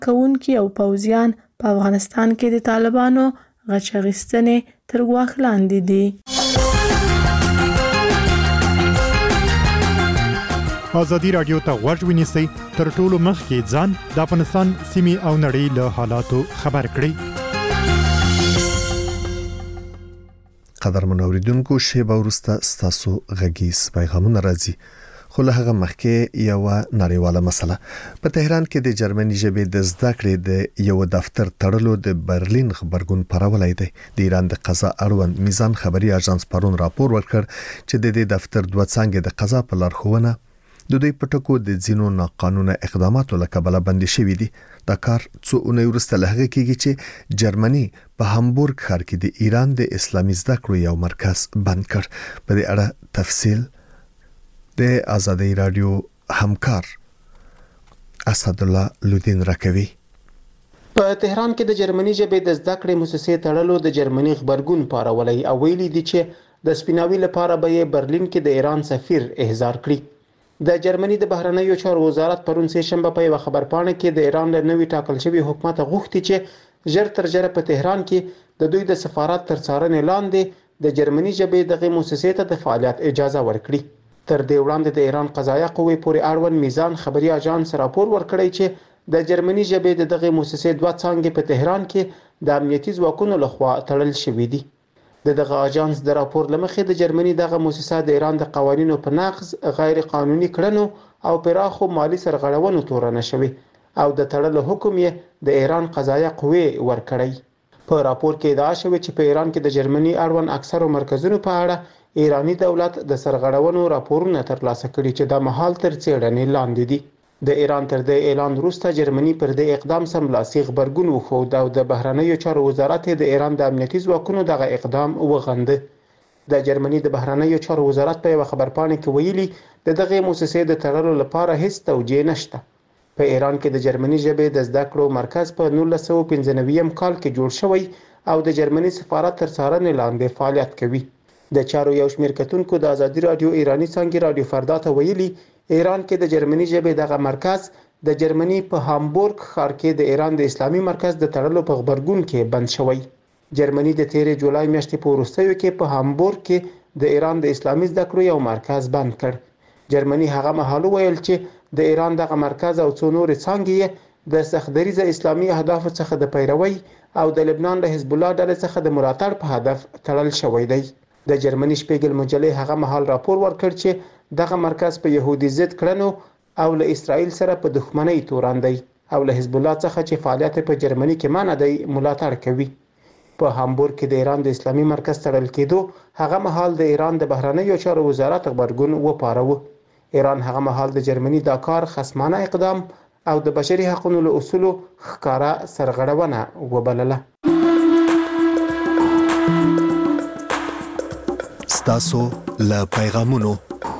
کوونکي او پوځیان په افغانستان کې د طالبانو غچ اخیستنې تر ګواښ لاندې دي. ازادي رادیو ته غوږ ونیسئ، تر ټولو مخکې ځان د افغانستان سیمې او نړۍ له حالاتو خبر کړئ. قدرمن اوریدونکو، شیبه وروسته ستاسو غږیز پیغامونه راځي. خو له هغه مخکې یو نړیواله مسله. په تهران کې د جرمني ژبې د زده کړې د یو دفتر تړلو د برلین خبرګون پرولای دی. د ایران د قضا اړوند میزان خبري اژانس پرون راپور ورکړ چې د دې دفتر دوه څانګې د قضا په لارښوونه د دوی په ټکو د ځینو ناقانونه اقداماتو له کبله بندي شوې دي. دا کار څو اونۍ وروسته له هغه کېږي چې جرمني په هامبورګ ښار کې د ایران د اسلامي زده کړو یو مرکز بند کړ. په دې اړه تفصیل د آزادۍ رادیو همکار اسدالله لودین راکوي. په تهران کې د جرمني ژبې د زده کړې مؤسسې تړلو د جرمني خبرګون پارولای او ویلي دي چې د سپیناوي لپاره به یې برلین کې د ایران سفیر احضار کړي. د جرمني د بهرنیو چارو وزارت پرون سه شنبه په یو خبرپاڼه کې د ایران له نوي ټاکل شوی حکومت غوښتي چې ژر تر ژره په تهران کې د دوی د سفارت تر څارنې لاندې د جرمني ژبې دغه مؤسسې ته د فعالیت اجازه ورکړي. تر دې وړاندې د ایران قضایه قوې پورې اړوند میزان خبري اژانس راپور ورکړی چې د جرمني ژبې دغه مؤسسې دوه څانګې په تهران کې د امنیتي ځواکونو لخوا تړل شوې دي. دغه اژانس د راپور لمخې د جرمني دغه مؤسسه د ایران د قوانینو په نقض، غیر قانوني کړنو او پراخو مالی سرغړونو تورنه شوی او د تړلو حکم یې د ایران قضایه قوې ورکړی. په راپور کې ادعا شوی چې په ایران کې د جرمني اړوند اکثرو مرکزونو په اړه ایرانی دولت د سرغړونو راپورونه ترلاسه کړي چې د مهال تر څېړنې لاندې دي. د ایران تر دې اعلان وروسته جرمني پر دې اقدام سملاسي خبرګون وښود او د بهرنیو چارو وزارت د ایران د امنیتي ځواکونو دغه اقدام وغنده. د جرمني د بهرنیو چارو وزارت په یو خبرپاڼه کې ویلي دغه مؤسسې د تړلو لپاره هیڅ توجیه نشته. په ایران کې د جرمني ژبې د زده کړو مرکز په 1995 کال کې جوړ شوی او د جرمني سفارت تر څارنې لاندې فعالیت کوي. د چارو یو شمېر کتونکو د آزادي رادیو ایرانی څنګه رادیو فردا ته ویلي ایران کې د جرمني ژبې دغه مرکز د جرمني په هامبورګ ښار کې د ایران د اسلامي مرکز د تړلو په خبرګون کې بند شوی. جرمني د 13 جولای میاشتې په وروستیو کې په هامبورګ کې د ایران د اسلامي زده کړو یو مرکز بند کړ. جرمني هغه مهال ویل چې د ایران دغه مرکز او څو نور څانګې د سختدریزه اسلامي اهدافو څخه د پیروي او د لبنان د حزب الله ډلې څخه د ملاتړ په هدف تړل شوی دی. د جرمني شپیګل مجلې هغه مهال راپور ورکړ چې دغه مرکز په يهودي ضد کړنو او له اسرائیل سره په دښمنۍ تورن دی او له حزب الله څخه چې فعالیت په جرمني کې مانع دی ملاتړ کوي. په هامبورګ کې د ایران د اسلامي مرکز تړل کېدو هغه مهال د ایران د بهرنیو چارو وزارت خبرګون وپاروه. ایران هغه مهال د جرمني دا کار خصمانه اقدام او د بشري حقوقو له اصولو ښکارا سرغړونه وبلله. ستاسو له پیغامونو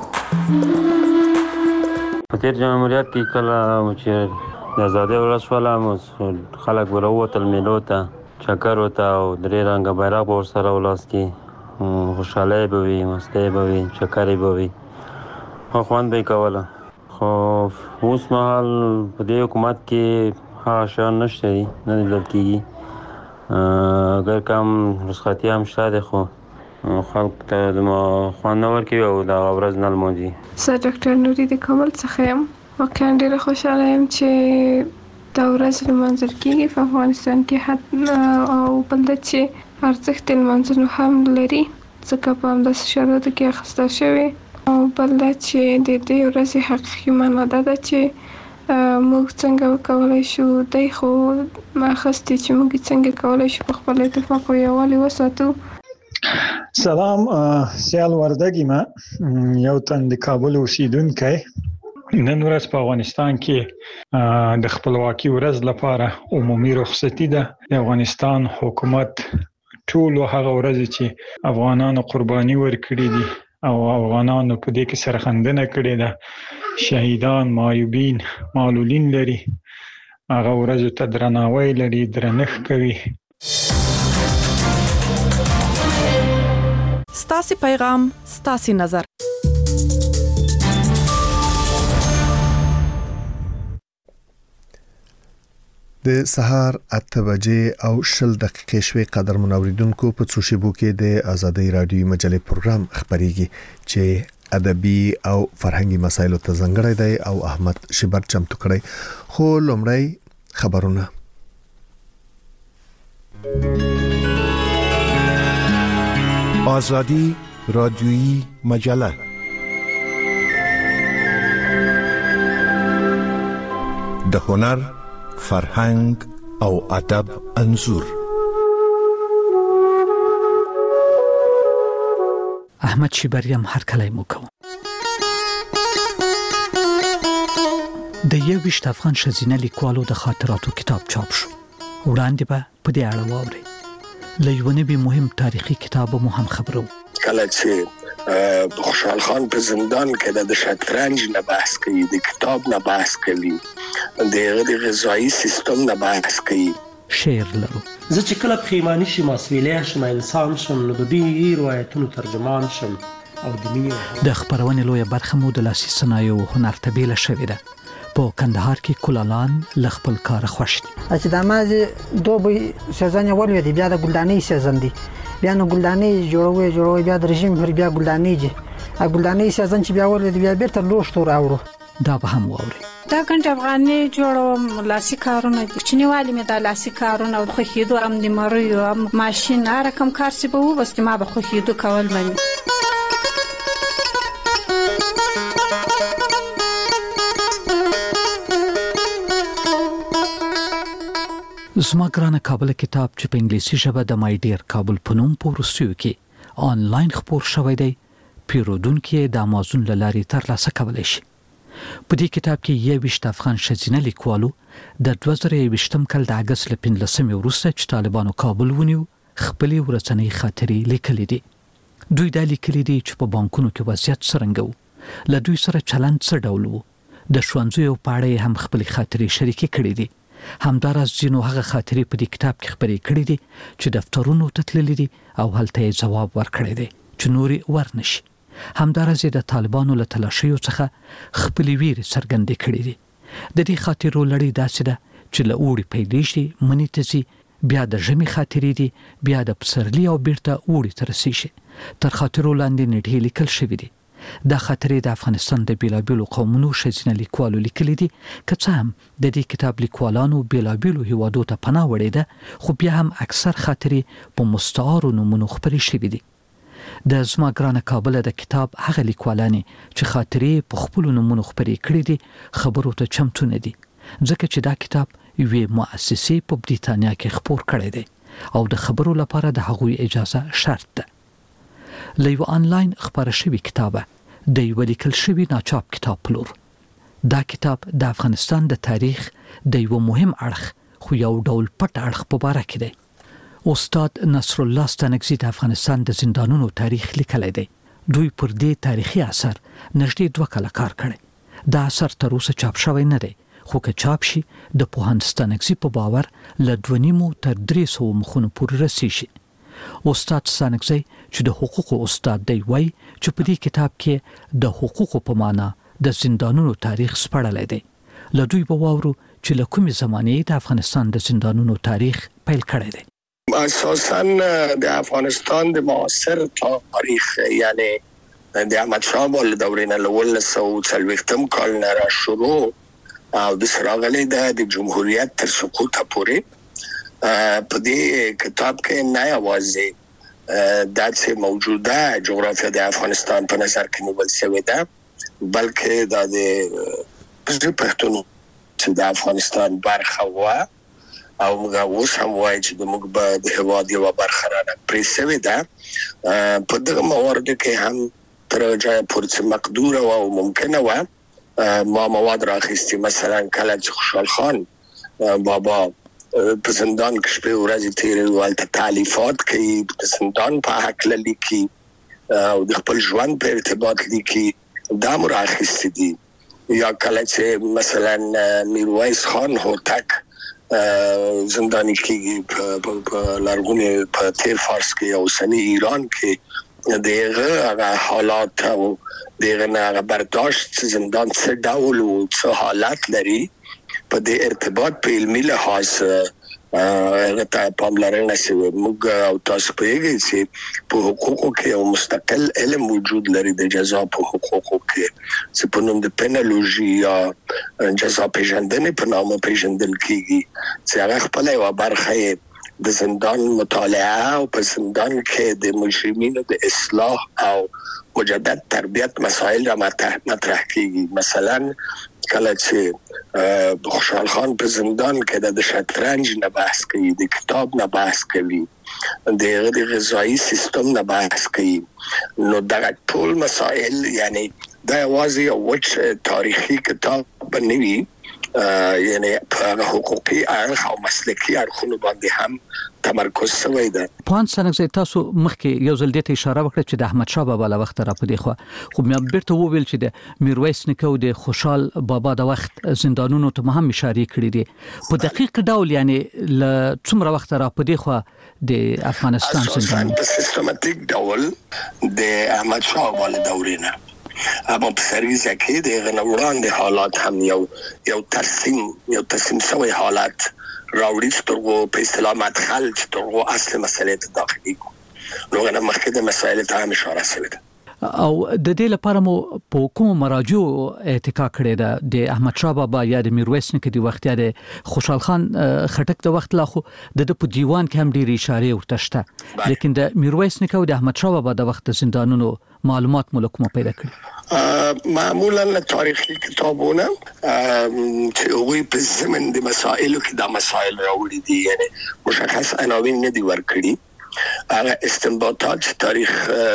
په تیر جمهوریت کې کله چې د آزادۍ ورځ شوله خلک وروتل میلو ته، چکر وته او درې رنګه بیرغ به ورسره ولاس کې خوشحالۍ به وي، مستۍ به وي، چکرې به وي او خوند به یې کوله. خو اوس مهال په دې حکومت کې هغه شیان نشته دي، نه لیدل کېږي. اگر کم رخصتي هم شته دی خو خلق ته خوند نه ورکوي او دغه ورځ نه لمانځي. زه ډاکټر نوري د کابل څخه یم. واقعا ډېره خوشحاله یم چې دا ورځ لمانځل کېږي په افغانستان کې او بل دا چې ارزښت د لمانځلو هم لري ځکه په همداسې شرایطو کې اخیستل شوې او بل دا چې د دې ورځې حقیقي معنا دا ده چې موږ څنګه وکولای شو دی خو اخیستې چې موږ څنګه کولای شو په خپل اتفاق او یووالي وساتو. سلام، سیال وردګ یم، یو تن د کابل اوسیدونکی. نن ورځ په افغانستان کې د خپلواکي ورځ لپاره عمومي رخصتي ده. د افغانستان حکومت ټول هغه ورځې چې افغانانو قرباني ورکړي دي او افغانانو په دې کې سرښندنه کړې ده، شهیدان، معیوبین، معلولین لري، هغه ورځو ته درناوی لري، درنښت کوي. ستاسو پیغام، ستاسو نظر. د سهار 8 بجې او 10 دقیقې شوي قدر منوریدونکو په څوشيبو کې د ازادي رادیو مجلې پروګرام خبريږي چې ادبي او فرهنګي مسایلو ته ځانګړی دی او احمد شبر چمتو کړی. خو لومړی خبرونه. ازادي رادیویی مجله د هنر، فرهنګ او ادب انځور. احمد شبریم هر کله مو کوم. د 21 افغان شزینه لیکوالو د خاطراتو کتاب چاپ شو. وړاندې به په دې اړه واوري. لېونه به مهم تاریخي کتاب مو هم خبرو. کله چې خوشحال خان په زندان کې د شطرنج نه بحث کوي، د کتاب نه بحث کوي، د غذایی سیستم نه بحث کوي. شعر لرو. زه چې کله پښیماني شم، مسولیت شم، انسان شم، نو د دې روایتونو ترجمان شم او د مینې د خبرونې لویه برخه مو د لاسي صنایعو هنر تبیله شوې ده. په کندهار کې کولالان ل خپل کار خوښ دي. چې د مازه دوبي سیزن ولې دی، بیا د ګلدانۍ سیزن دی، بیا نو ګلدانۍ جوړوي بیا د رژیم پر بیا ګلدانۍ دي. ګلدانۍ سیزن چې بیا ولې دی بیا بیرته لوښتو راوړو. دا به هم واوري. دا کنټ افغاني جوړوم لاسي کارونه دي. چنیوالي مې د لاسي کارونه او خو کېدو ام د مریو ام ماشين هر کوم کار سی به و بس ما به خو کېدو کول باندې. زما ګرانه کابل کتاب چې په انګلیسي ژبه د مای ډیر کابل په نوم په روسیو کې آنلاین خپور شوی دی، پیرودونکو د امازون له لارې ترلاسه کولی شي. په دې کتاب کې 21 افغان شزینه لیکوالو د 2020 کال د اگست ل 15 وروسته چې طالبانو کابل ونیو خپل ورځنی خاطرې لیکلې دي. دوی دا لیکلي دي چې په بانکونو کې وضعیت څنګه و، له دوی سره چلند څه ډول و، د ښوونځیو په اړه هم خپل خاطرې شریکې کړې دي. همداراز ځینو هغه خاطرې په دې کتاب کې خبرې کړې دي چې دفترونو ته تللي دي او هلته یې ځواب ورکړی دی چې نورې ورنشي. همداراز د طالبانو له تلاشیو څخه خپل ویرې څرګندې کړې دي. د دې خاطرو لړۍ داسې ده چې له اوړي پیلې شي، مني ته ځي، بیا د ژمي خاطرې دي، بیا د پسرلي او بیرته اوړي ته رسیږي. تر خاطرو لاندې نېټې لیکل شوي دي. دا خاطرې د افغانستان د بیلابیلو قومونو شزینه لیکوالو لیکلي دي. که څه هم د دې کتاب لیکوالانو بیلابیلو هیوادو ته پناه وړې ده، خو بیا هم اکثر خاطرې په مستعارو نومونو خپرې شوي دي. د زما ګرانه کابل د کتاب هغه لیکوالانې چې خاطرې په خپل نومونو خپرې کړې دي خبرو ته چمتو نه دي، ځکه چې دا کتاب یوې مؤسسې په بریتانیا کې خپور کړی دی او د خبرو لپاره د هغوی اجازه شرط ده. له یو آنلاین خپاره شوي کتابه د یو لیکل شوي ناچاپ کتاب پلور. دا کتاب د افغانستان د تاریخ د یو مهم اړخ خو یو ډول پټ اړخ په باره کې دی. استاد نصر الله ستانکزی د افغانستان د زندانونو تاریخ لیکلی دی. دوی پر دې تاریخي اثر نږدې 2 کاله کار کړی. دا اثر تر اوسه چاپ شوی نه دی، خو که چاپ شي د پوهاند ستانکزی په باور له 2.5 تر 300 مخونو پورې رسیږي. استاد ستانکزی چې د حقوقو استاد دی وایي چې په دې کتاب کې د حقوقو په معنا د زندانونو تاریخ سپړلی دی. له دوی به واورو چې له کومې زمانې د افغانستان د زندانونو تاریخ پیل کړی دی. اساساً د افغانستان د معاصر تاریخ یعنی د احمد شاه بابا دورې نه له 1940 کال نه را شروع او د سراغلي د جمهوریت تر سقوط پورې په دې کتاب کې نه یوازې داسې موجوده جغرافیه د افغانستان په نظر کې نیول شوې ده، بلکې د پښتون چې د افغانستان برخه و او موږ اوس هم وایي چې موږ به د هېواد یوه برخه را پرې شوې ده. په دغه مواردو کې هم تر جایه پورې مقدوره او ممکنه وه ما مواد راخیستي. مثلا کله چې خوشحال خان بابا په زندان کې شپې ورځې تېروي، هلته تالیفات کوي، د زندان په هکله لیکي او د خپل ژوند په ارتباط لیکي، دا مو راخیستي دي. یا کله چې مثلا میرویس خان هوتک زندانی کېږي په لرغوني په تیر فارس کې او اوسني ایران کې، دغه حالات او دغه برداشت زندان څه ډول او څه حالت لري په دې ارتباط په علمي لحاظ هغه ته پاملرنه شوی. موږ او تاسو پیږي چې په حقوقو کې یو مستقل علم وجود لري د جزا په حقوقو کې چې په نوم د پینالوژي یا جزا پیژندنې په نامه پیژندل کیږي چې هغه خپل یو برخه د زندان مطالعه او په زندان کې د مجرمینو د اصلاح او مجدد تربیت مسائل را مطرح کیږي. مثلا کله چې خوشحال خان په زندان کې د شطرنج نه بحث کوي، د کتاب نه بحث کوي، د غذایی سیستم نه بحث کوي، نو دا ټول مسائل یعنی دا یوازې یو تاریخي کتاب بنوي، یعنی په حقوقي اړخ او مسلکي اړخونو باندې هم تمرکز شوی دی. پوهان څنګه تاسو مخکې یو ځل دې اشاره وکړه چې د احمد شاه بابا له وخت را پدې خو مې بیرته وویل چې د میرویس نیکه او د خوشحال بابا د وخت زندانونو ته هم اشاره کړې دي. په دقیق ډول یعنی ل څومره وخت را پدې خو د افغانستان زندانونه په سیستماتیک ډول د احمد شاه بابا دورینه اما په سریزه کې د غنوړان د حالات هم یو ترسیم شوی حالات راوړي چې ترغو په اصطلاح مدخل چې ترغو اصل مسئله ته داخلي کو نو غنا مخکې د مسائل ته هم اشاره شوی ده. او د دې لپاره مو په کوم مراجع اتکا کړی ده د احمد شاه بابا یا د میرویس نیکه د وخت یا د خوشحال خان خټک د وخت لا خو د په دیوان کې هم ډېری اشاره ورته شته، لیکن د میرویس نیکه او د احمد شاه بابا د وخت زندانونو معلومات ملک مو پیدا کړی. معمولا تاریخي کتابونه چې وی په زمن د مسائلو کې د مسائل راوړي دي، یعنی مشخص عناوین نه دي ورکړي. هغه استنباطات تاریخ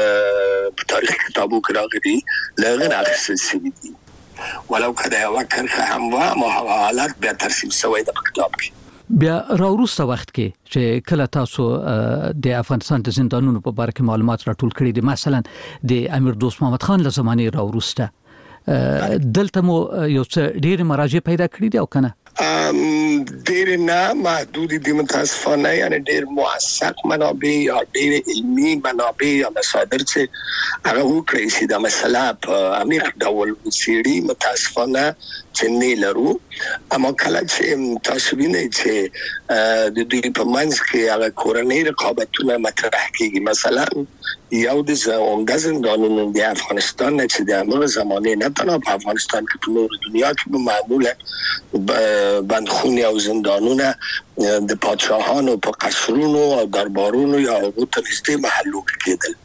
کتابو کې راغلي لغه اخیستل شوي دي، ولو کدا یو کرخه هم و ما حالات بیا ترسیم شوی د کتاب کې. بیا راوروسته وخت کې چې کله تاسو د افغانستان د زندانونو په اړه کې معلومات راټول کړي دي، مثلا د امیر دوست محمد خان له زمانه راوروسته دلته مو یو څه ډېر مراجع پیدا کړي دي او کنه ډېر نه محدود دي متاسفانه، یعنی ډېر موثق منابع یا ډېر علمي منابع یا مصادر چې هغه وکړي چې د مسله په عمیق ډول وڅېړي متاسفانه چې نه لرو. اما کله چې تاسو وینئ چې د دوی په منځ کې هغه کورنۍ رقابتونه مطرح کیږي، مثلا یو د زندانونو د افغانستان نه چې د هغه زمانه نه تنها په افغانستان کې په نور دنیا کې معمولا بندخونه او زندانونه د پادشاهانو په قصرونو او دربارونو یا هغو ته نږدې محلو کېدل.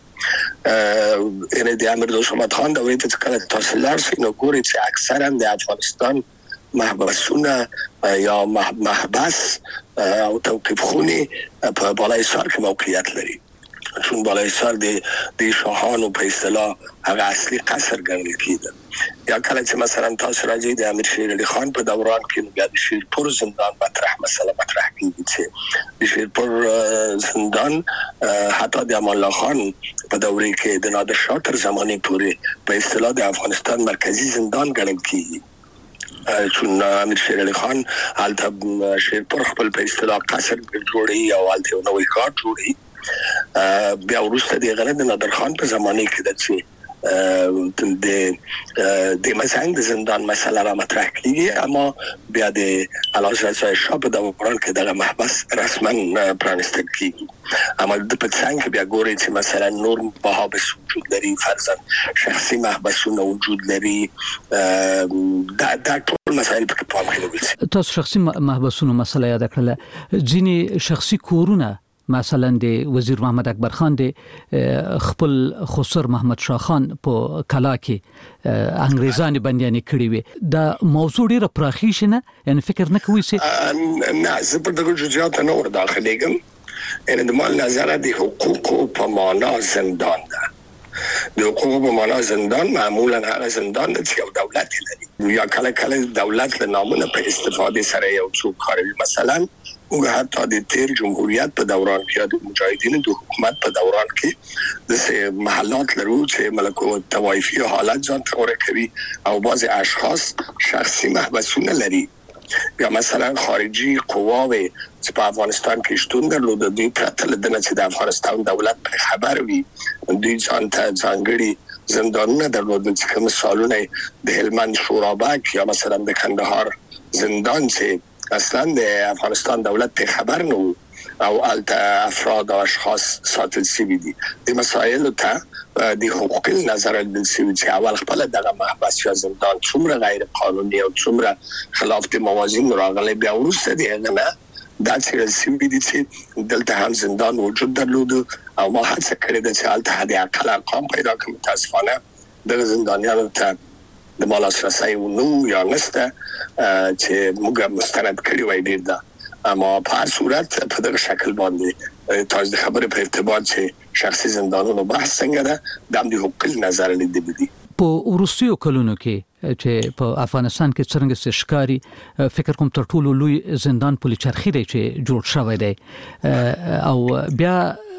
یعنی د امیر دوست محمد خان دورې ته کله تاسو لاړ نو ګورئ چې اکثرا د افغانستان محبسونه یا محبس او توقیف خونې په بالایسار کې موقعیت لري، چون بالایسار د شاهانو په اصطلاح هغه اصلي قصر ګڼل کېده. یا کله چې مثلا تاسو راځي د امیر شیر علي خان په دوران کې بیا د شیرپور زندان مسله مطرح کیږي چې د شیرپور زندان حتی د امان الله خان په دورې کې د نادر شاه تر زمانې پورې په اصطلاح د افغانستان مرکزی زندان ګڼل کیږي، چون امیر شیر علي خان هلته شیرپور خپل په اصطلاح قصر جوړي او هلته یو نوی ښار جوړي. بیا وروسته د غره د نادر خان په زمانه کې د مثلا د زندان مسله را مطرح کیږي، اما بیا د اعلیحضرت شاه په دوران کې د محبس رسما پرانستل کیږي. اما د پڅنګ بیا ګوري چې مثلا نور محابس وجود لري، فرضاً شخصي محبسونه وجود لري، دا ټول مسائل په پام کې نیول. تاسو شخصي محبسونه مسله یاد کړل، ځینی شخصي کورونه مثلا د وزیر محمد اکبر خان د خپل خسر محمد شاه خان په کلا کې انګریزان بنديانې کړی وي، دا موضوع ډیره پراخی شنه، یعنی فکر نه کوي چې نه زه په دغه جزئیات نه ور داخليږم. یعنی د مال نظر د حقوق په معنا زندان ده، د حقوق په معنا زندان معمولا هغه زندان چې یو دولت لري یا کله دولت له نامونه په استفاده سره یو څوک کاروي. مثلا او حتی د تیر جمهوریت په دوران کې د مجاهدینو د حکومت په دوران کې د محلات لرو چې ملکو توایفي حالات ځان ته ورکوي او بعض اشخاص شخصي محبسونه لري، یا مثلا خارجي قواوي چې په افغانستان کې شتون درلود دوی پرته لدنه چې د افغانستان دولت په خبر وي دوی ځان ته ځانګړي زندانونه درلود چې کوم مثالونه د هلمند شورابک یا مثلا د کندهار زندان چې اصلا د افغانستان دولت ته خبر نه وو او الته افراد او اشخاص ساتل شوي دي د مسایل ته د حقوق نظر د سوي چې اول خپل دغه محبس یا زندان څومره غیر قانوني او څومره خلاف د موازین راغلي بیا ورسته دی نه دا چې سوي دي چې دلته هم زندان وجود درلود او ما هڅه کړې ده چې الته د اقل ارقام پیدا کړم متاسفانه د زندانیانو ته د مالاسرسي نو یا نسته چې موږ مستند کړی وای ډیر ده اما په هر صورت په دغه شکل باندې تاسو د خبرې په ارتباط چې شخصي زندانونو بحث څنګه ده د حقوق نظر لیدل دي په ورسیو کلونو کې چې په افغانستان کې څنګه ښکاری فکر کوم تر ټولو لوی زندان پولی چرخی دی چې جوړ شوی دی او بیا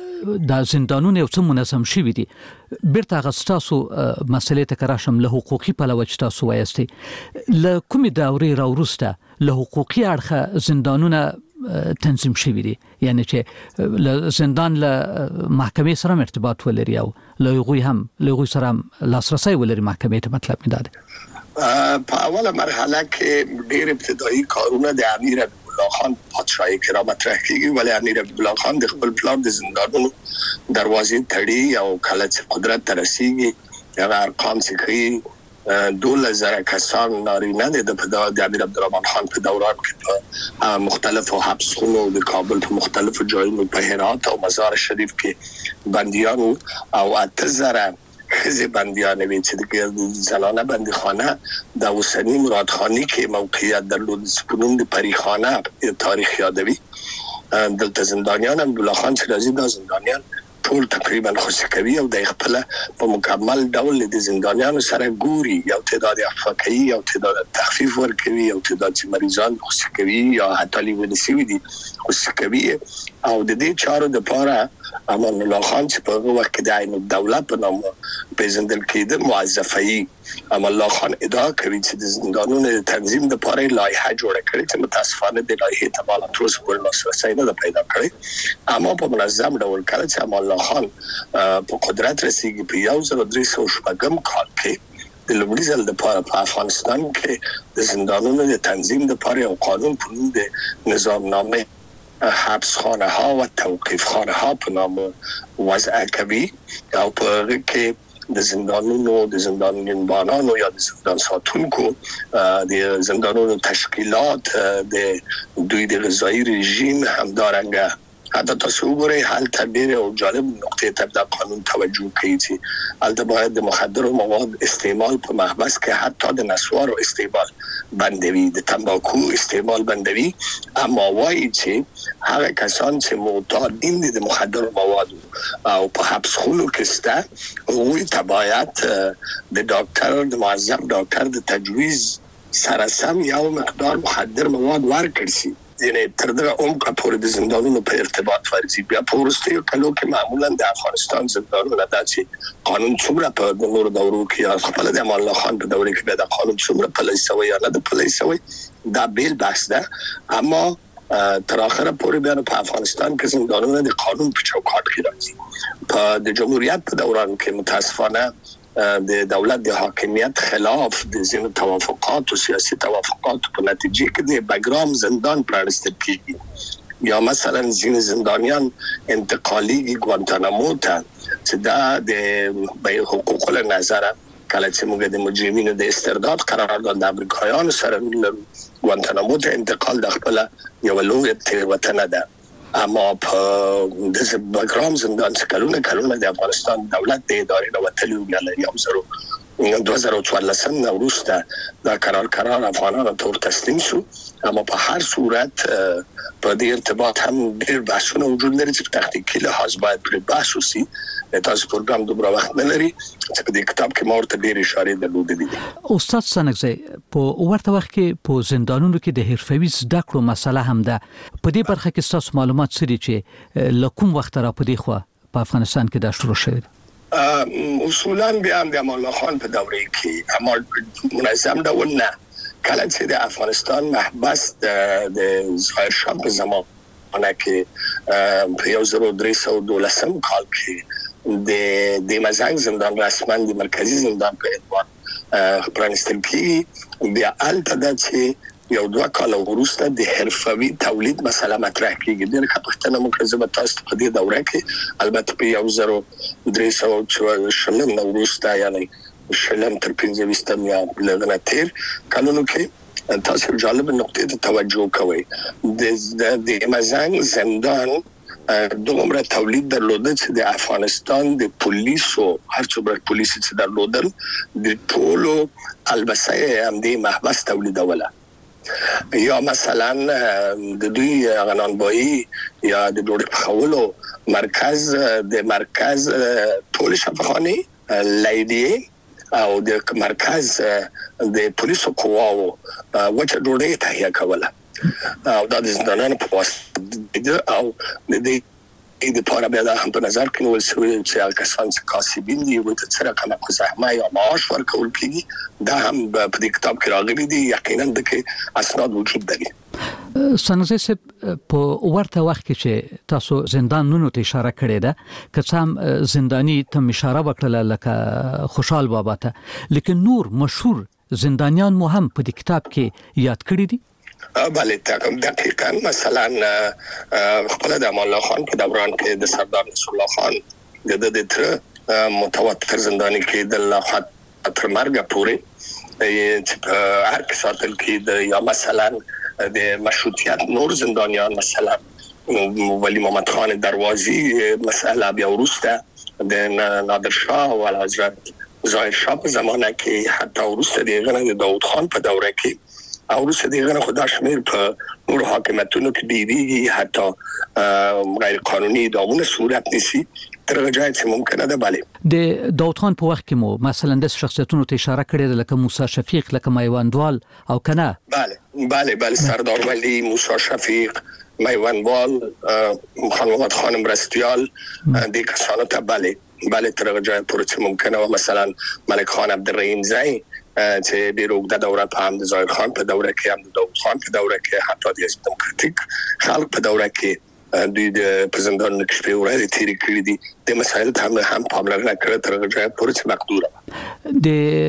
د زندانونو یو څه منظم شوی دي بیرته غستاسو مسلې ته کراشم له حقوقي پلوه چې تاسو وایستي له کومې دورې راورسته له حقوقي اړخه زندانونه تنظیم شوی دي یعنی چې زندان له محکمې سره ارتباط ولري او له سره لاسرسي ولري محکمې ته مطلب می ده په اوله مرحله کې ډېر ابتدایي کارونه د امیر عبدالله خان پادشاهي کې را مطرح کیږي ولی امیر عبدالله خان د خپل پلان د زندانونو دروازې تړي او کله چې قدرت ته رسیږي هغه ارقام چې کوي 2000 کسان نارینه د امیر عبدالرحمن خان په دوران کې په مختلفو حبسخونو د کابل په مختلفو ځایونو په هرات او مزار شریف کې بندیان او 8000 خزي بندیان وی چې د زنانه بندیخانه د اوسنی مرادخانی کې موقعیت درلود سپنون د پریخانه تاریخ یادوي دلته زندانیان عبدالله خان چې راځي د زندانیان ټول تقریبا خوشکوي او د خپل په مکمل ډول د زندانیانو سره ګوري یو تعداد افقي یو تعداد تخفیف ورکوي یو تعداد چې مریضان خوشکوي یا حتی لیونسي دي خوشکوي او د دې چارو د لپاره امان الله خان چې په هغه وخت کې د عین الدوله په نوم پیژندل کېده موظفي امان الله خان ادعا کوي چې د زندانونو تنظیم د لپاره لایحه جوړه کړې چې متاسفانه د لایحې ته مال تروس ورل لاسرسي نه پیدا کړی اما په منظم ډول کړ چې امان الله خان په قدرت رسیدي په 1300 کال کې د لومړي ځل لپاره په افغانستان کې د زندانونو د تنظیم لپاره یو قانون په نوم د نظام نامه حبس خانه ها و توقیف خانه ها په نام وضع کوي او په هغه کې د زندانونو د زندانیانو یا د زندان ساتونکو د زندانونو تشکیلات د دوی د غذایی رژیم همدارنګه حتی تاسو وګورئ حالت ډېر او جالب نقطې ته د قانون توجه کوي چې البته باید د مخدر مواد استعمال په محبس کې حتی د نسوارو استعمال بندوي د تنباکو استعمال بندوي اما وايي چې هغه کسان چې معتادین دي د مخدر مواد او په حبس خونو کې سته وي تبعیت د ډاکټر د معزز ډاکټر د تجویز سره سم یو مقدار مخدر مواد ورکړي شي یعنی تر دغه عمق پورې د زندانونو په ارتباط ورزي بیا په ورستیو کلو کې معمولا د افغانستان زندانونه داسې قانون څومره په نور دورو کې خپل د امان الله خان په دوره کې د قانون څومره پلیسوي یا نه د پلیسوي دا بیل بحث ده اما تر اخره پورې بیا په افغانستان کې زندانونه د قانون په چوکاټ کې راځي په د جمهوریت په دوران کې متاسفانه د دولت د حاکمیت خلاف د زینو توافقات او سیاسي توافقات په نتیجه کې د بګرام زندان پرانستل کیږي یا مثلا زین زندانیان انتقالی ګوانتانامو ته چې دا د حقوق له نظره کله چې موږ د مجرمینو د استرداد قرارداد د امریکایانو سره ګوانتانامو ته انتقال د خپل یو لوی تیروتنه ده اما په د بګرام زندان څخه کلونه د افغانستان دولت د ادارې د وتلو غل 2014 وروسته دا قرار افغانانو ته تسلیم شو اما په هر صورت په دې ارتباط هم ډېر بحثونه وجود لري چې تحقیقي لحاظ باید پر بحث وشي تاسو پروګرام دومره وخت نه لري چې په دې کتاب کې مورته ډېر اشاره درلودې استاد سنگزی په ورته وخت کې په زندانونو کې د حرفوي زده کړو مسله هم ده په دې برخه کې تاسو معلومات سری چې لکم وخت را په دې خو په افغانستان کې دا شروع شوی اصولاً بیا هم د امان الله خان په دوره کې عمل منظم ډول نه کله چې د افغانستان محبس د ظاهر شاه په زمانه کې په 1312 کال کې د مزنګ زندان رسما د مرکزی زندان په عنوان پرانستل کیږي بیا البته چې یو 2 کال وروسته د حرفوي تولید مسله مطرح کیږي. د کپښتنه مکرزه تاسو په دې دوره کې البته په 1300 شلم وروسته یعنی شلم تر 15 یا لږه تیر کلونو کې تاسو جالب نقطه ته توجه کوئ. د مزنګ زندان دومره تولید درلوده چې د افغانستان د پولیسو هر څومره پولیس چې درلودل د ټولو البسه هم د محبس تولیدوله. یا مثلا د دوی غنانبایی یا د ډوډۍ پخولو مرکز ټول شفاخانه لیدي او د مرکز د پولیسو قواو وچه ډوډۍ تهیه کوله او د زندانونو په واسطه او د دې لپاره بیا هم په نظر کې نیول شوی چې کسان چې کاسبین دي او د سره کومه زحمه یا معاش ورکول کیږي دا هم په دې کتاب کې راغلي دي. یقینا د کې اسناد وجود لري. سنځي په ورته وخت کې چې تاسو زندانونو ته اشاره کړې ده که څم زندانی ته اشاره وکړه لکه خوشحال بابا ته لیکن نور مشهور زندانیان مو هم په دې کتاب کې یاد کړی دي. بله دقیقاً مثلا خپل د امان الله خان په دوران کې د سردار نصر الله خان د تر متواتر زندانی کې د لحد تر مرګ پورې چې هر کې ساتل کې یا مثلا د مشروطیت نور زندانیان مثلا ولی محمد خان دروازی مسئله بیا وروسته د نادر شاه او حضرت ظاهر شاه په زمانه کې حتی وروسته د داوود خان په دوره کې او روسه دیغه خدا شمیر په نور حاکمیتونو کې دیږي حتی غیر قانوني داونه صورت نشي تر جای چې ممکنه ده. بله د داوود خان په وخت کې مو مثلا د شخصیتونو ته اشاره کړې ده لکه موسی شفیق لکه میوندوال او کنه. بله سردار ولی موسی شفیق میوندوال خان محمد خان مرستیال د کسانو ته بله تر جای پورې چې ممکنه و مثلا ملک خان عبدالرحیم زئی چې بیروګ د دوره په هم د ظاهر خان په دوره کې هم د داوود خان په دوره کې حتی د دموکراتیک خلق په دوره کې دوی د پرزندان نکشپې ورته تیری کړی دي د مسایل هم پاملرنه کړې تر ځای پورې چې مقدوره د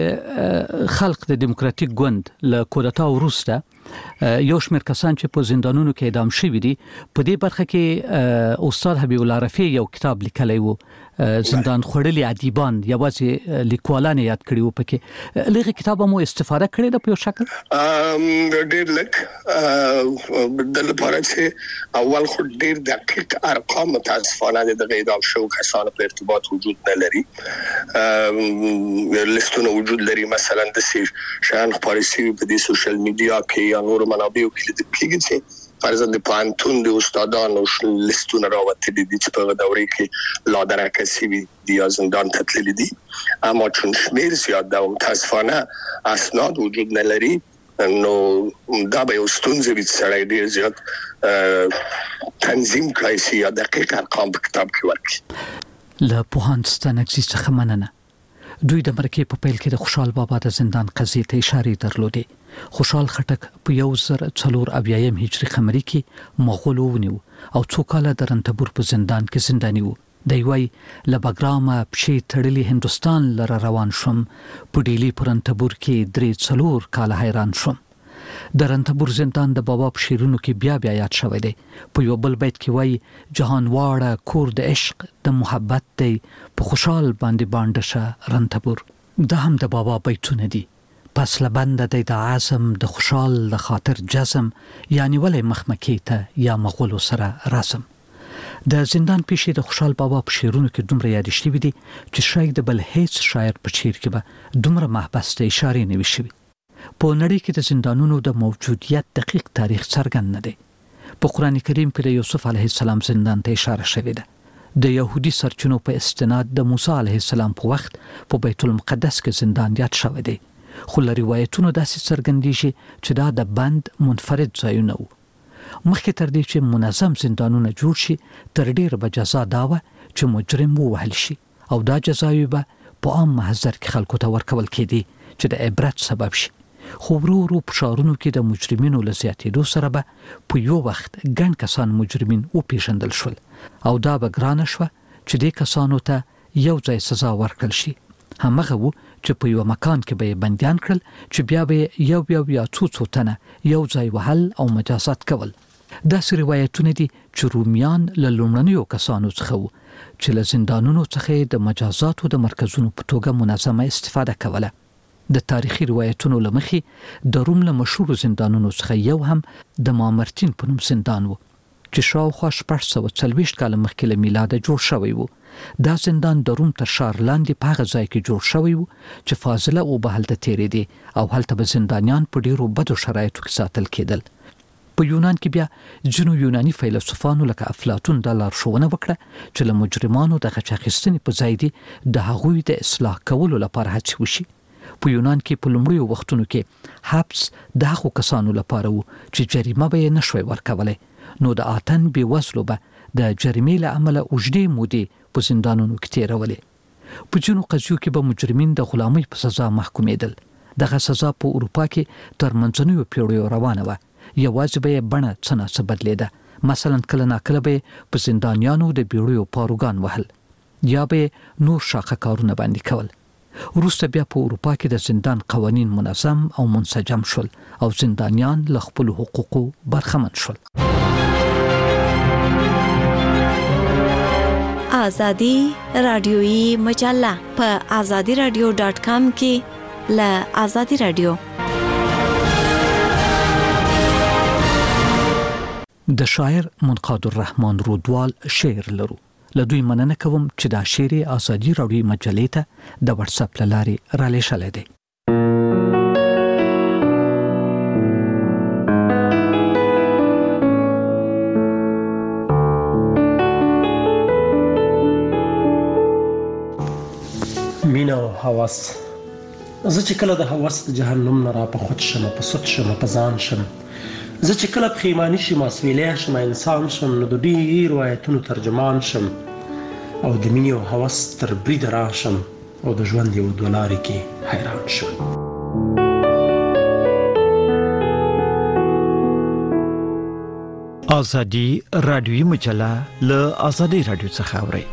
خلق د دموکراتیک ګوند له کودتا وروسته یو شمېر کسان چې په زندانونو کې اعدام شوي دي په دې برخه کې استاد حبیب الله رفیع یو کتاب لیکلی و زندان خړلې ادیبان یوازې لیکوالان یاد کړي و پکې لږه کتاب مو استفاده کړې ده په یو شکل ډېر لک د لپاره چې اول خو ډېر دقیق ارقام متاسفانه د اعدام شو کسانو په ارتباط وجود نه لري. لیستونه وجود لري مثلا د شان خبرسي په دې سوشل میډیا کې یا نور منابعو کې د کېږي فرضاً د پانتون د استادانو لیستونه راوته دي چې په دورې کې لا درکسي دي یا زندان تتللی دي اما چون شمیر زیاد ده متاسفانه اسناد وجود نه لري نو دا به یو ستونزه وي چې سړی ډېر زیات تنظیم کړی شي یا دقیق ارقام په کتاب کې ورکړي. له پوهنتون څخه مننه. دوی د مرکې په پیل کې د خوشحال بابا د زندان قضیې ته اشاره درلودې. خوشحال خټک په 1440 هجری قمری کې مغولو ونیو او څو کاله د رنتبور په زندان کې زنداني و. دی وای له بګرامه پښې تړلې هندستان لره روان شوم په ډیلی په رنتبور کې 3-4 کاله حیران شوم. د رنتبور زندان د بابا په شیرونو کې بیا یاد شوی دی. په یو بل بیت کې وای جهان واړه کور د عشق د محبت دی په خوشحال باندې باندشه رنتبور. دا هم د بابا بیتونه دي. پس لبند دی د عزم د خوشحال د خاطر جزم یعنی ولې مخمکې ته یا مغولو سره رسم. د زندان پیښې د خوشحال بابا په شعرونو کې دومره یاد شوي دي چې شاید د بل هیڅ شاعر په شعر کې به دومره محبس ته اشاره نه وي شوي. په نړۍ کې د زندانونو د موجودیت دقیق تاریخ څرګند نه دی. په قرآن کریم کې د یوسف علیه السلام زندان ته اشاره شوې ده. د يهودي سرچینو په استناد د موسی علیه السلام په وخت په بیت المقدس کې زندان یاد شوی دی. خو له روایتونو داسې څرګندېږي چې دا د بند منفرد ځایونه وو. مخکې تر دې چې منظم زندانونه جوړ شي تر ډیره به جزا دا وه چې مجرم ووهل شي او دا جزاوې به په عام محضر کې خلکو ته ورکول کېدې چې د عبرت سبب شي. خو ورو ورو په ښارونو کې د مجرمینو له زیاتېدو سره به په یو وخت ګڼ کسان مجرمین وپېژندل شول او دا به ګرانه شوه چې دې کسانو ته یو ځای سزا ورکړل شي. همغه و چې په یو مکان کې به بنديان کړل چې بیا به یو یا څو تنه یو ځای وهل او مجازات کول. دا روایتونه دي چې رومیان له لومړنیو کسانو څخه وو چې له زندانونو څخه د مجازاتو د مرکزونو په توګه منظمه استفاده کوله. د تاریخي روایتونو لمخې د روم له مشهور زندانونو څخه یو هم د مامرتین په نوم زندان وو چې شاوخوا 640 کال مخکې له میلاده جوړ شوی وو. دا زندان د روم تر ښار لاندې په هغه ځای کې جوړ شوی وو چې فاضله او به هلته تیرېدې او هلته به زندانیان په ډیرو بدو شرایطو کې ساتل کېدل. په یونان کې بیا ځینو یوناني فیلسوفانو لکه افلاطون د لارښوونه وکړه چې له مجرمانو د غچ اخیستنې په ځای دي د هغوی د اصلاح کولو لپاره هڅې وشي. په یونان کې په لومړیو وختونو کې حبس د هغو کسانو لپاره وو چې جریمه به یې نشوي ورکولای، نو د آتن بې وزلو به د جریمې له امله اوږدې مودې په زندانونو کې تیرولې. په ځینو قضیو کې به مجرمین د غلامۍ په سزا محکومېدل. دغه سزا په اروپا کې تر منځنیو پیړیو روانه وه. یوازې به یې بڼه څه نه څه بدلېده. مثلا کله ناکله به په زندانیانو د بیړیو پاروګان وهل یا به نور شاخه کارونه باندې کول. وروسته بیا په اروپا کې د زندان قوانین منظم او منسجم شول او زندانیان له خپل حقوقو برخمن شول. آزادی رادیویی مجله په azadiradio.com کې له آزادی رادیو. د شاعر منقاد الرحمن رودوال شعر لرو. له دوی مننه کوم چې دا شعر آزادی رادیویی مجلې ته د واتس اپ لارې را لېږلی دی. مینا او هوس. زه چې کله د هوس د جهنم نه را په خود شم، په سود شم، په ځان شم، زه چې کله پښیماني شم، اسویلی شم، انسان شم، نو د ډېرو آیتونو ترجمان شم او د مینې او هوس تر بریده راشم او د ژوند یو دوه لارې کې حیران شم. آزادی رادیویی مجله له آزادی رادیو څخه اورئ.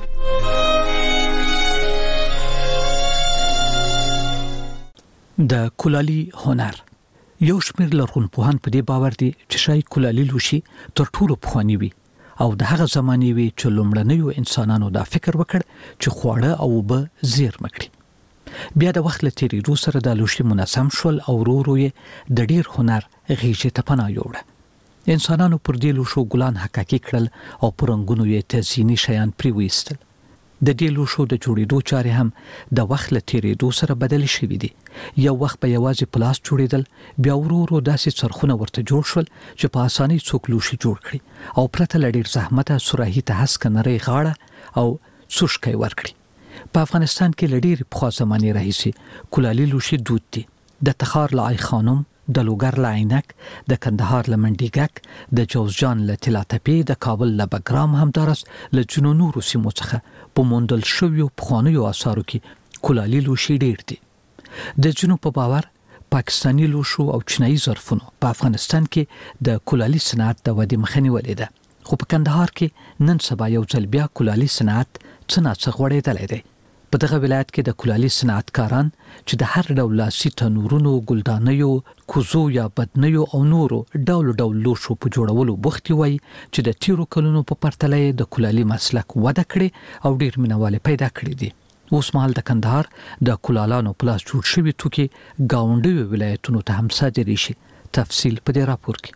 د کولالي هنر. یو شمېر لرغونپوهان په دې باور دي چې شاید کولالي لوشي تر ټولو پخواني وي او د هغه زمانې وي چې لومړنیو انسانانو دا فکر وکړ چې خواړه او اوبه زیرمه کړي. بیا د وخت له تېرېدو سره دا لوشي منظم شول او ورو ورو یې د ډېر هنر غېږې ته پناه یووړه. انسانانو پر دې لوشو ګلان حکاکي کړل او په رنګونو یې تزییني شیان پرې ویستل. د دې لوشو د جوړېدو چارې هم د وخت له تېرېدو سره بدلې شوې دي. یو وخت به یوازې پلاس جوړېدل، بیا ورو ورو داسې څرخونه ورته جوړ شول چې په اسانۍ څوک لوشي جوړ کړي او پرته له ډېر زحمته سوراهي ته هسکه نرۍ غاړه او څوشکی ورکړي. په افغانستان کې له ډېرې پخوا زمانې راهیسې کولالي لوشي دود دي. د تخار له آی خانم، د لوګر له عینک، د کندهار له منډیګک، د جوزجان له طلاتپې، د کابل له بګرام، همدارس له ځینو نورو سیمو څخه په موندل شویو پخوانیو آثارو کې کولالي لوشي ډېر دي. د ځینو په باور پاکستاني لوشو او چینایي ظرفونو په افغانستان کې د کولالي صنعت د ودې مخه نیولې ده. خو په کندهار کې نن سبا یو ځل بیا کولالي صنعت څه ناڅه غوړېدلی دی. په دغه ولایت کې د کولالي صنعتکاران چې د هر ډول لاسي تنورونو، ګلدانیو، کوزو یا بدنیو او نورو ډول ډول لوشو په جوړولو بوختي وای چې د تیرو کلونو په پرتله د کولالي مسلک وده کړي او ډیر مینوال پیدا کړي دي. اوس مهال د کندهار د کولالانو پلاس جوړ شوي توکي گاونډیو ولایتونو ته هم صادري شي. تفصیل په دې راپور کې.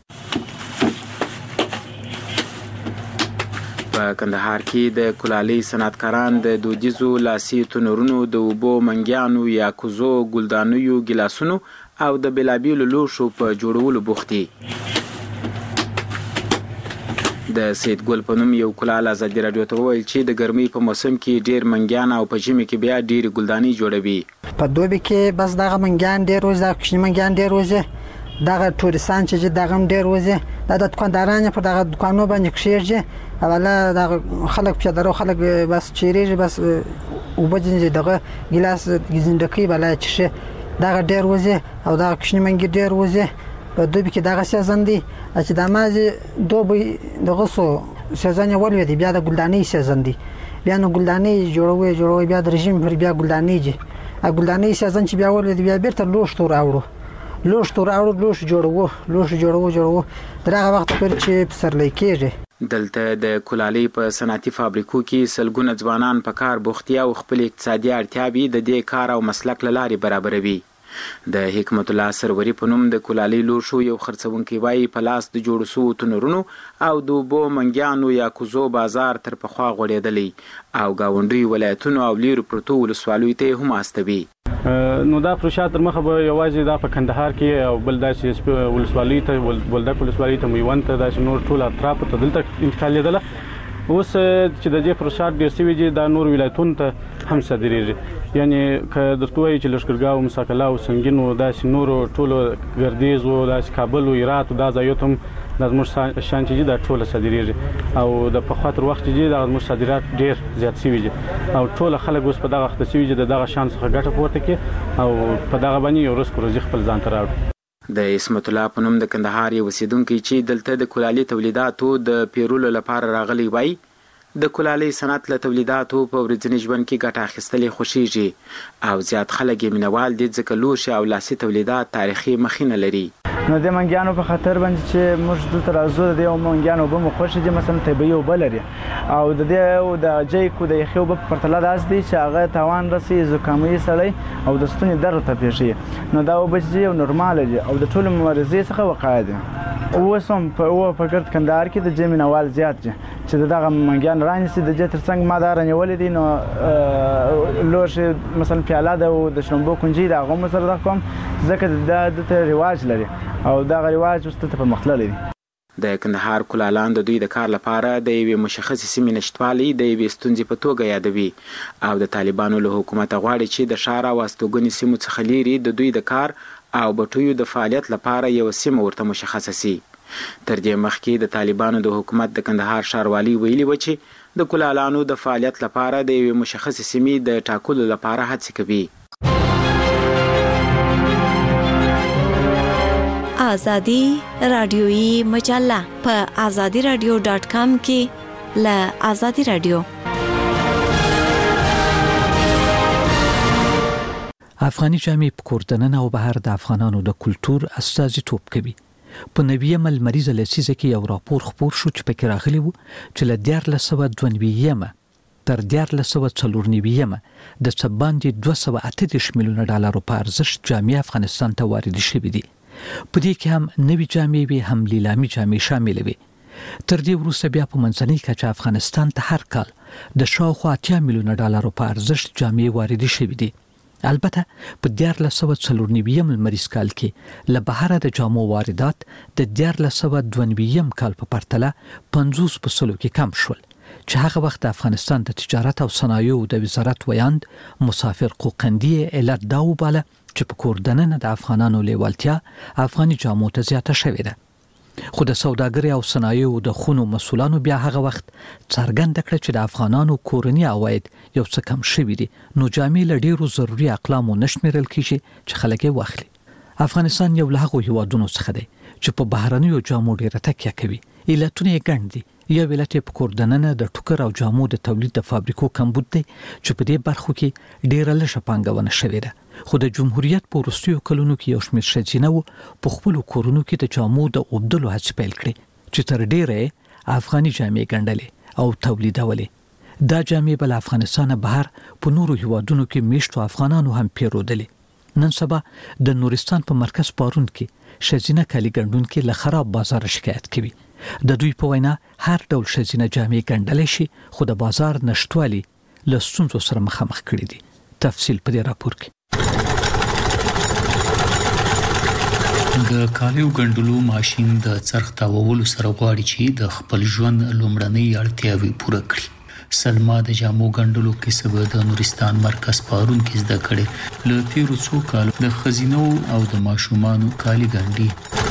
په کندهار کې د کولالي صنعتکاران د دودیزو لاسي تنورونو، د اوبو منګیانو یا کوزو، ګلدانیو، ګلاسونو او د بېلابېلو لوښو په جوړولو بوخت دي. د سید ګل په نوم یو کولال ازادي راډیو ته وویل چې د ګرمۍ په موسم کې ډېر منګیان او په ژمي کې بیا ډېرې ګلدانۍ جوړوي. په دوبي کې بس دغه منګیان ډېر وځي، دغه کوچني منګیان ډېر وځي، دغه تورستان چې دغه هم ډېر وځي. دا د دکاندارانو په دغه دکانو باندې کښېږي اوله دغه خلک پیادهرو خلک بس چیرېږي، بس اوبه دغه ګیلاس ګزندکۍ بلا چښي، دغه ډېر وځي او دغه کوچني منګي ډېر وځي. په دوبي کې دغه سیزن دی چې د مازی دوبي دغه سو سیزن ولې دی، بیا د ګلدانۍ سیزن دی، بیا نو ګلدانۍ جوړوي بیا د رژیم پر بیا ګلدانۍ دي ګلدانې سیزن چې بیا ولې بیا بیرته لوښ راوړو لوښ جوړو درغه وخت پر چې پسرلی کېږي. دلته د کولالۍ په صنعتي فابریکو کې سلګونه ځوانان په کار بوختي او خپل اقتصادي اړتیاوې د دې کار او مسلک له لارې برابروي. د حکمت الله سروري په نوم د کولالۍ لوښو یو خرڅونکی وایي په لاس د جوړ شوو تنورونو او د اوبو منګیانو یا کوزو بازار تر پخوا غوړېدلی او ګاونډي ولایتونو او لیرو پرتو ولسوالیو ته هم استوي. نو دا پروژه تر مخه به یوازې دا په کندهار کې او بل داسې ولسوالۍ ته ولدک ولسوالۍ ته میوند ته داسې نور ټول اطراف ته دلته انتقالېدله. اوس چې د دې پروژه ډېر شوي دي دا نور ولایتونو ته هم صادریږي. یعنی که درته وایي چې لښکرګاه او مساکله او سنګین او داسې نورو ټولو ګردیز او داسې کابل او هرات او دا ځایو ته هم دا زموږ شان چې دا ټوله صادریږي او د پخوا تر وخت چې دا زموږ صادرات ډېر زیات شوي دي او ټول خلک اوس په دغه وخت شوي دي دغه شان څخه ګټه پورته کړي او په دغه باندې یو رزق روزي خپل ځان ته راوړي. د اسمت الله په نوم د کندهار یو اوسیدونکی چې دلته د کولالۍ تولیداتو د پیرولو لپاره راغلی وای د کولالۍ صنعت له تولیداتو په ورځني ژوند کې ګټه اخیستلې خوښیږي او زیات خلک یې مینوال دي ځکه لوښي او لاسي تولیدات تاریخي مخینه لري. نو د منګیانو په خاطر باندې چې موږ دلته راځو د یو منګیانو به مو خوښ دي مثلا طبيعي اوبه لري او د دې د جیکو د یخي اوبه په پرتله داس دي چې هغه تاوان رسي زکامي سړی او د ستوني درد ته پیښي. نو دا اوبه چې یو نورمال دي او د ټول مریضۍ څخه وقایه دي. اوسم په ګرد کندهار کې د جمینوال زیات دي چې دغه منګیان رانیسي د جې ترڅنګ ما دا رانیولې دي. نو لوښ مثلا پیاله ده او د شړمبو کنجي دا غو مسره کوم ځکه د رواج لري او دا رواج واست ته په مخلل دي. د کندهار کولالان د دوی د کار لپاره د یوې مشخصې سیمې نشټوالي د یوې ستونزې په توګه یادوي او د طالبانو له حکومت غواړي چې د ښار او استوګنې سیمو څخه لري د دوی د کار او بټیو د فعالیت لپاره یو سیمه ورته مشخصه سي. تر دې مخکې د طالبانو د حکومت د کندهار ښاروالي ویلي و چې د کولالانو د فعالیت لپاره د یوې مشخصې سیمې د ټاکلو لپاره هڅې کوي. آزادی رادیویی مجله په azadiradio.com کې له آزادی رادیو. افغاني جامې په کوردننه او بهر د افغانانو د کلچر استازیتوب کوي. په نویمه لمریزه لسیزه کې یو راپور خپور شو چې پکې راغلی و چې له 1992 تر 1994 د څباندې 238 میلیون ډالر په ارزښت جامې افغانستان ته واردې شوې دي. په دې کې هم نوي جامې وي هم لیلامي جامې شامل وي. تر دې وروسته بیا په منځنۍ کچه افغانستان ته هر کال د شاوخوا 80 میلیون ډالر په ارزښت جامې واردې شوې دي. البته په 1994 لمریز کال کې له بهر د جامو واردات د 1992 کال په پرتله 50% کې کم شول چې هغه وخت د افغانستان د تجارت او صنایعو د وزارت ویاند مسافر قوقندي علت دا وباله چې په کوردننه د افغانانو لیوالتیا افغاني جامو ته زیاته شوې ده. خو د سوداګرۍ او صنایعو د خونو مسولانو بیا هغه وخت څرګند کړ چې د افغانانو کورنی عواید یو څه کم شوي دي نو جامې له ډیرو ضروري اقلامو نشمیرل کیږي چې خلک یې واخلي. افغانستان یو له هغو هیوادونو څخه دی چې په بهرنیو جامو ډیره تکیه کوي. علتونه یې ګڼ دي. یو علت په کوردننه د ټوکر او جامو د تولید د فابریکو کمبود دی چې په دې برخو کې ډیره لږه پانګونه شوې ده. خو د جمهوریت په وروستیو کلونو کې یو شمېر ښځینه په خپلو کورونو کې د جامو د اوبدلو هڅې پیل کړې چې تر ډیره افغاني جامې ګڼلې او تولیدولې. دا جامې به له افغانستانه بهر په نورو هیوادونو کې میشتو افغانانو هم پیرودلې. نن سبا د نورستان په مرکز پارون کې ښځینه کالي ګنډونکي له خراب بازار شکایت کوي. د دوی په وینا هر ډول ښځینه جامې ګنډلی شي خو د بازار نشټوالي له ستونزو سره مخامخ کړي دي. تفصیل په دې راپور کې. د کالیو ګنډلو ماشين د څرخ تاوولو سره غواړي چې د خپل ژوند لومړنۍ اړتیاوې پوره کړي. سلما د جامو ګنډلو کسب د نورستان مرکز پارون کې زده کړي. له تیرو څو کالو د خزینو او د ماشومانو کالي ګنډي.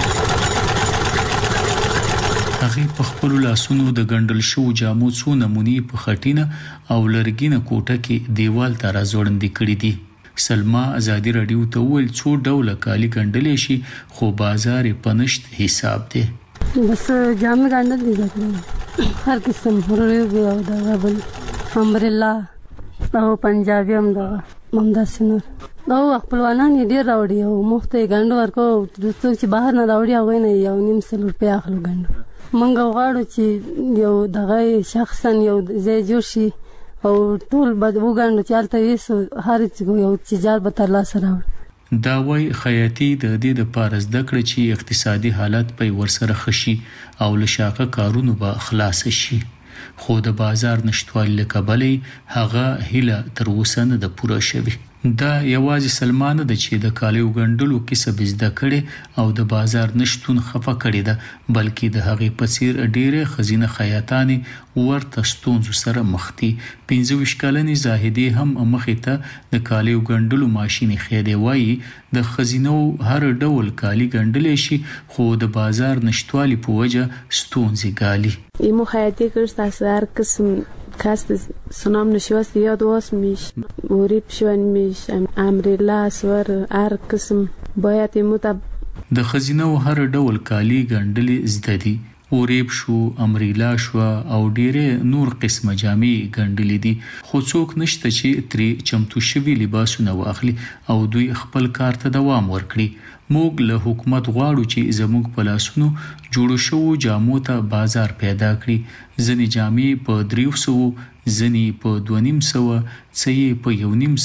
هغه په خپل لاسونو د ګنډل شو جامو څو نمونې په خټینه او لرګینه کوټه کې دیوال ته راځوړندې کړې دي. سلما آزادی رادیو ته ول څو ډول کالي ګنډلې شي خو بازار په نشت حساب دی. بس جامې ګنډل دي هر قسم هورې او دا بل امبرلا او پنجابي هم دا ممدا سينور او خپلوانان یې ډېر راوړي او مفت یې ګنډ ورکو. څوک چې بهر نه راوړي هغوی نه 1.5 روپۍ اخلو ګنډ. موږ غواړو چې یو دغه شخصا یو ځای جوړ شي او ټول به وګنډو چې هلته ویسو هر یو تجار به ترلاسه راوړي. دا وایي خیاطي د دې دپاره زده کړه چې اقتصادي حالت به ورسره ښه شي او له شاقه کارونو به خلاص شي، خو د بازار نشتوالي له کبله هغه هیله تر اوسه نه ده پوره شوې. دا یوازې سلما نه ده چې د کالیو ګنډلو کسب زده کړې او د بازار نشتون خفه کړې ده، بلکې د هغې په څیر ډېرې ښځینه خیاطانې ورته ستونزو سره مخ دي. 25 کلنې زاهدې هم مخې ته د کالیو ګنډلو ماشین ایښی وایي د ښځینو هر ډول کالي ګنډلی شي، خو د بازار نشتوالي په وجه ستونزې ګالي. ایمو خیاطی کرد هر قسم کاست سنام نشوست یاد واس میش وریب شون میش امریلا سور هر قسم باید ایمو تا د ښځینو هر ډول کالي ګنډلې زده دي. وریب شو، امریلا شو او ډېرې نور قسمه جامې ګنډلې دي، خو څوک نشته چې ترې چمتو شوي لباسونه واخلي او دوی خپل کار ته دوام ورکړي. موږ له حکومت غواړو چې زموږ په لاسونو جوړو شوو جامو ته بازار پیدا کړي. ځینې جامې په 300، ځینې په 250، څه یې په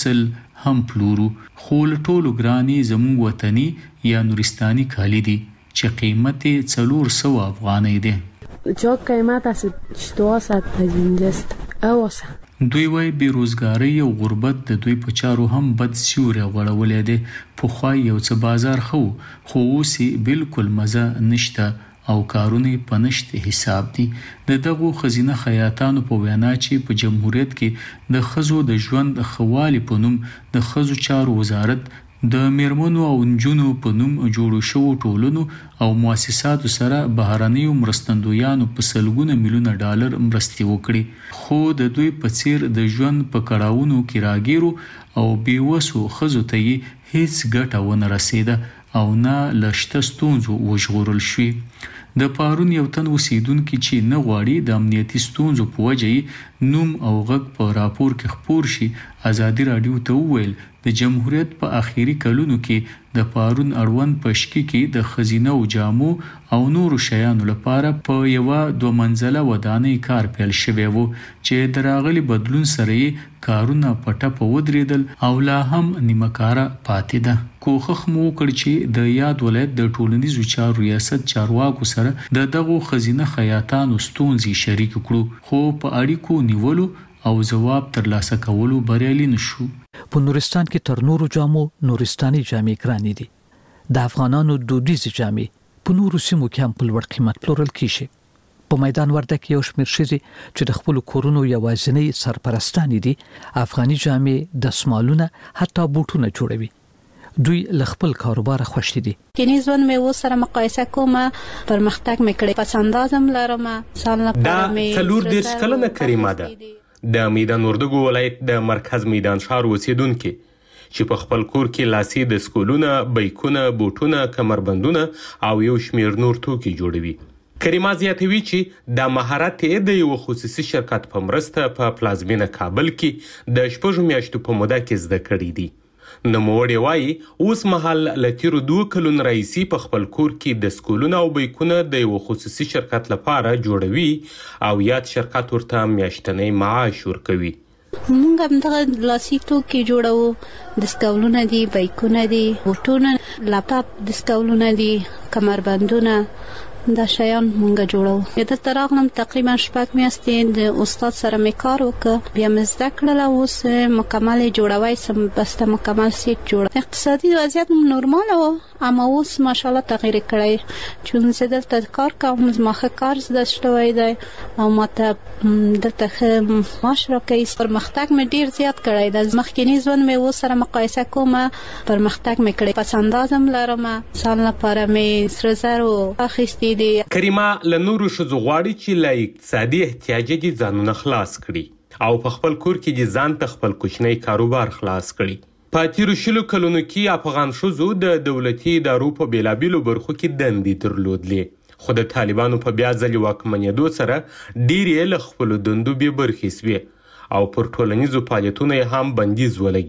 1.5 هم پلورو، خو له ټولو ګرانې زموږ وطني یا نورستاني کالي دي چې قیمت یې 400 افغانۍ دی. چاک قیمت است 400 اینجاست اوسه. دوی وای بیروزګاری او غربت د دوی په چارو هم بد سیوری غوړولې دي. پخوا یو څه بازار خو اوس بالکل مزه نشته او کارونه په نشت حساب دي. د دغو خزینه خیاطانو په وینا چې په جمهوریت کې د خزو د ژوند خوالي په نوم د خزو چارو وزارت د میرمنو او نجونو په نوم جوړو شوو ټولنو او مؤسساتو سره بهرنیو مرستندویانو په سلګونه میلیونه ډالر مرستې وکړي، خو د دوی په څیر د ژوند په کړاوونو کې راګیرو او بیوسو خزو ته هیڅ ګټه ونه رسیده او نه لشته ستونزو وژغورل شوي. د پارون یو تن اوسیدونکي چې نه غواړي د امنیتي ستونزو په وجه نوم او غږ په راپور کې خپور شي، ازادي رادیو ته وویل د جمهوریت په اخیری کلونو کې د پارون اړوند په شکی کې د خزینه او جامو او نورو شیانو لپاره په یو 2 منزله ودانۍ کار پیل شوی وو چې د راغلي بدلون سره کارونه پټه ودرېدل او لا هم نیمه کاره پاتې ده. کوښښ مو وکړ چې د یاد ولایت د ټولنیزو چارو ریاست چارواکو سره د دغو خزینه خیاطانو ستونزې شریک کړو، خو په اړیکو نیولو او جواب ترلاسه کولو بریالي نشو. په نورستان کې تر نورو جامو نورستاني جامې ګرانې دي. د افغانانو دودیزې جامې په نورو سیمو کې هم په لوړ قیمت پلورل کیږي. په میدان ورده کې یو شمېر ښځې چې د خپل کورونو یوازینۍ سرپرستانې دي، افغاني جامې، دستمالونه، حتی بوټونه جوړوي. دوی له خپل کاروبار خوښ دي. کینی ژوند مې وسره مقایسه کوم، پرمختګ مې کړی، پس اندازم لرم. دا 40 کلنه کریمه ده د میدان وردګو ولایت د مرکز میدان ښار اوسیدونکي چې په خپل کور کې لاسي د سکولونه، بیکونه، بوټونه، کمربندونه او یو شمیر نور توکي جوړوي. کریمه زیاتوي چې د مهارت د یو خصوصي شرکت په مرسته په پلازمینه کابل کې د 6 میاشتو په موده کې زده کړې دي. نوموړی وایي اوس مهال له تیرو 2 کلونو راهیسې په خپل کور کې د سکولونه او بیکونه د یو خصوصي شرکت لپاره جوړوي او یاد شرکت ورته میاشتنی معاش ورکوي. موږ هم دغه لاسي توکي جوړوو، د سکولونه دي، بیکونه دي، بوټونه، لاپټاپ د سکولونه دي، کمربندونه، دا شیان مونږ جوړو. دلته راغلم تقریبا 6 میاشتې د استاد سره مې کار وکړ، بیا مې زده کړل، اوس مکمل جوړوي سم، بسته مکمل سیټ جوړ. اقتصادي وضعیت نورمال و، اما اوس ماشاءالله تغییر کړی، چون زه دلته کار کوم، زما ښه کار زده شوی دی او ماته دلته ښه معاش راکوي. پرمختګ مې ډیر زیات کړی دی، مخکینی ژوند مې اوس سره مقایسه کوم، پرمختګ مې کړی، پس اندازم لرم. سال لپاره مې سره زرو اخیستي. کریمه له نورو ښځو غواړي چې له اقتصادي احتیاجه دې ځانونه خلاص کړي او په خپل کور کې دې ځان ته خپل کوچنی کاروبار خلاص کړي. په تیرو 20 کلونو کې افغان ښځو د دولتي ادارو په بیلابیلو برخو کې دندې درلودلې، خو د طالبانو په بیا ځلې واکمنېدو سره ډېرې له خپلو دندو بې برخې سوې او پر ټولنیزو فعالیتونو یې هم بندیز ولګېد.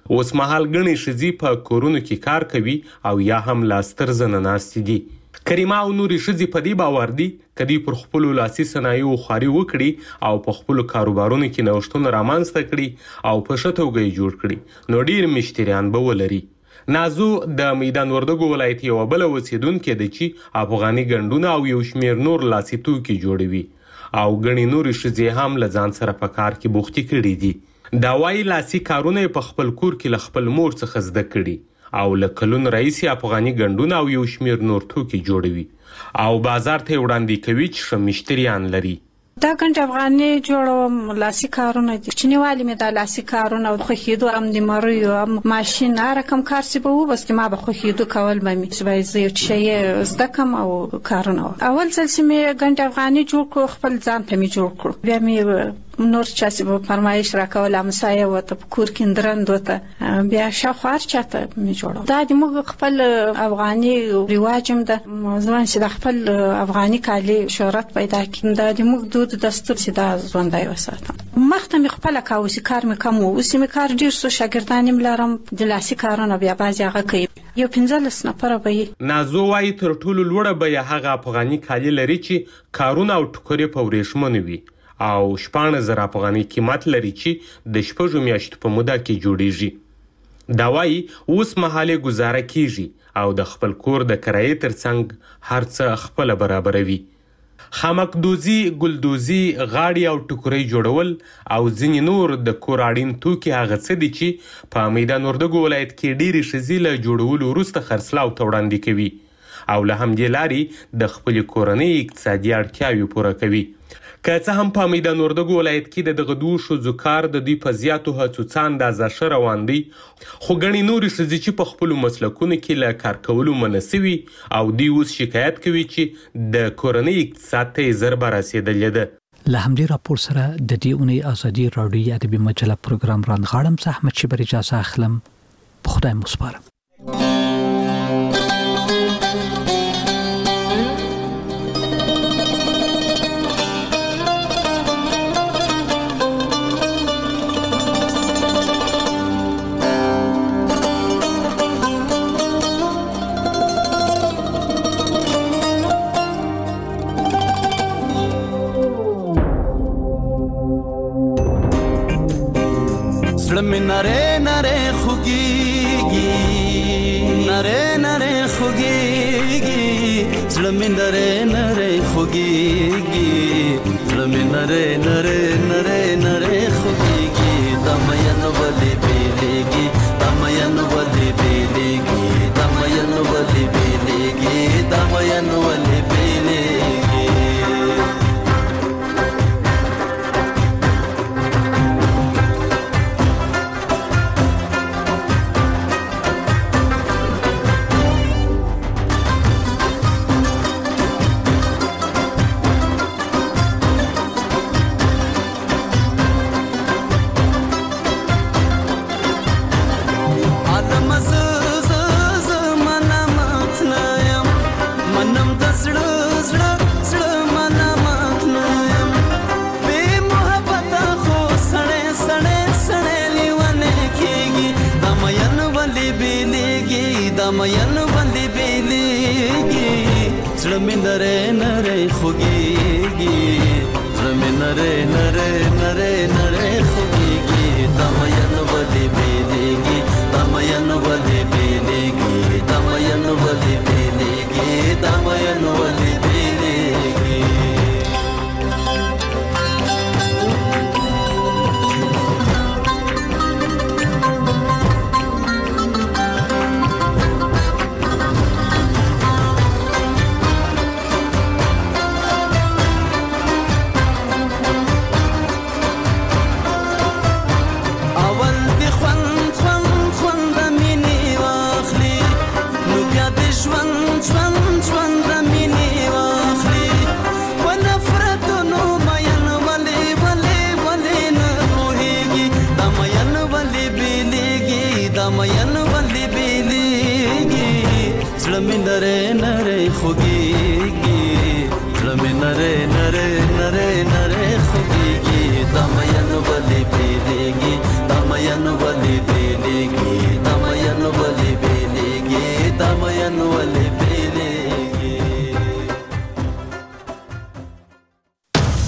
اوس مهال ګڼې ښځې په کورونو کې کار کوي او یا هم لا ستر زنه ناستې دي. کریمه او نورې ښځې په دې باور دي که دوی پر خپلو لاسي صنایعو خواري وکړي او په خپلو کاروبارونو کې نوښتونه رامنځته کړي او په ښه توګه یې جوړ کړي نو ډېر مشتریان به ولري. نازو د میدان وردګو ولایت یوه بله اوسیدونکې ده چې افغاني ګنډونه او یو شمېر نور لاسي توکي جوړوي او ګڼې نورې ښځې هم له ځان سره په کار کې بوختې کړي دي. دا وایي لاسي کارونه یې په خپل کور کې له خپل مور څخه زده کړي او له کلونو راهیسې افغاني ګنډونه او یو شمېر نور توکي جوړوي او بازار ته یې وړاندې کوي چې ښه مشتریان لري. دا ګنډ افغاني جوړوم لاسي کارونه دي. کوچنیوالي مې دا لاسي کارونه او خوښېدو هم د مریو هم ماشین هر رقم کار چې به و بس ما به خوښېدو کول به مې چې باید زه یو شی زده کړم او کارونه اول ځل چې مې ګنډ افغاني جوړ کړو خپل ځان ته مې جوړ کړو بیا مې نور چا چې به فرمایش راکول همسایه ورته په کور کې درند ورته بیا شاوخوا هر چاته مې جوړول. دا د موږ خپل افغاني رواج هم ده ځوان چې د خپل افغاني کالي شهرت پیدا کړي دا د موږ دود دستور چې دا ژوندی وساتم. مخته مې خپله کوه اوس کار مې کم و اوس مې کار ډېر څو شاګردان یې لرم د لاسي کارونه بیا بعضې هغه کوي یو 15 نفره به یې. نازو وایي تر ټولو لوړه بیه هغه افغاني کالي لري چې کارونه او ټوکرې په ورېښمو وي او 14,000 افغاني قیمت لري چې د 6 میاشتو په موده کې جوړیږي. دا وایي اوس مهال یې ګزاره کیږي او د خپل کور د کرایې ترڅنګ هر څه خپله برابروي. خامکدوزي، ګلدوزي، غاړې او ټوکرۍ جوړول او ځینې نور د کور اړین توکي هغه څه دي چې په میدان وردګو ولایت کې ډېرې ښځې له جوړولو وروسته خرڅلاو ته وړاندې کوي او له همدې لارې د خپلې کورنۍ اقتصادي اړتیاوې پوره کوي. که څه هم په میدان وردګو ولایت کې د دغه دوو ښځو کار د دوی په زیاتو هڅو څه اندازه ښه روان دی خو ګڼې نورې ښځې چې په خپلو مسلکونو کې له کار کولو منع سوي او دوی اوس شکایت کوي چې د کورنۍ اقتصاد ته یې ضربه رسېدلې ده. له همدې راپور سره د دې اونۍ ازادي راډیوي ادبي مجله پروګرام رانغاړم. زه احمد شبر اجازه اخلم. په خدای مو سپارم. نره نره خوگیگی نره نره خوگیگی زلمی نره نره خوگیگی زلمی نره نره نره نره خوگیگی دمین ولی بیلیگی دمین ولی بیلیگی دمین ولی بیلیگی دمین ولی بیلیگی دمین ولی بیلیگی زلمی نره نره خوگیگی زلمی نره نره نره نره